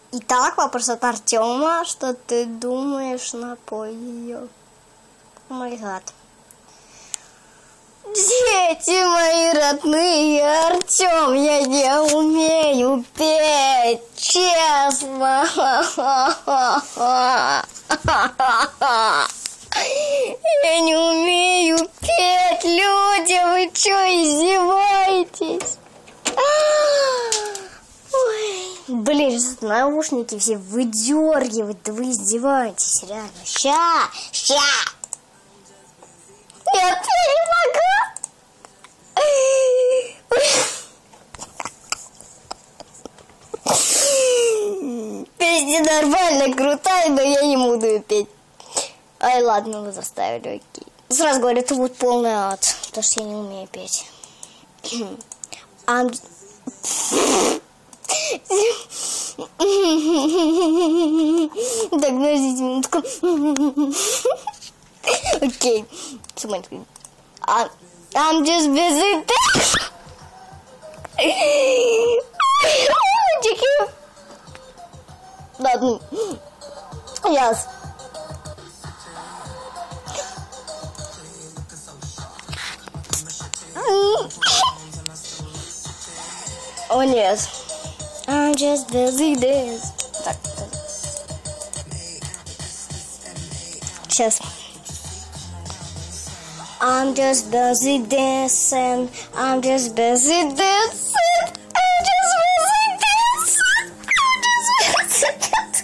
Итак, вопрос от Артема. Что ты думаешь, напой ее? О май гад. Дети мои родные, Артем, я не умею петь, честно. Я не умею петь, люди, вы что, издеваетесь? Ой. Блин, наушники все выдергивают, да вы издеваетесь, реально. Ща! Нет, я не могу. Песня нормально, крутая, но я не буду ее петь. Ай, ладно, вы заставили, окей. Сразу говорю, это будет полный ад, потому что я не умею петь. Так, подождите минутку. Окей. I'm just busy. Ладно. Yes. О, нет. I'm just busy this. Так. Сейчас. I'm just busy dancing. I'm just busy dancing. I'm just busy dancing. I'm just busy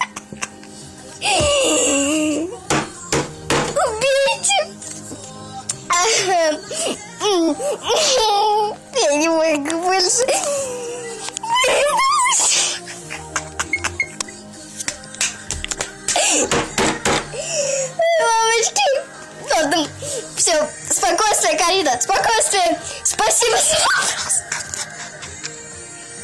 dancing. Убейте. Я не могу больше. Мамочки. Ладно. Все. Спокойствие, Карина. Спокойствие. Спасибо за вопрос.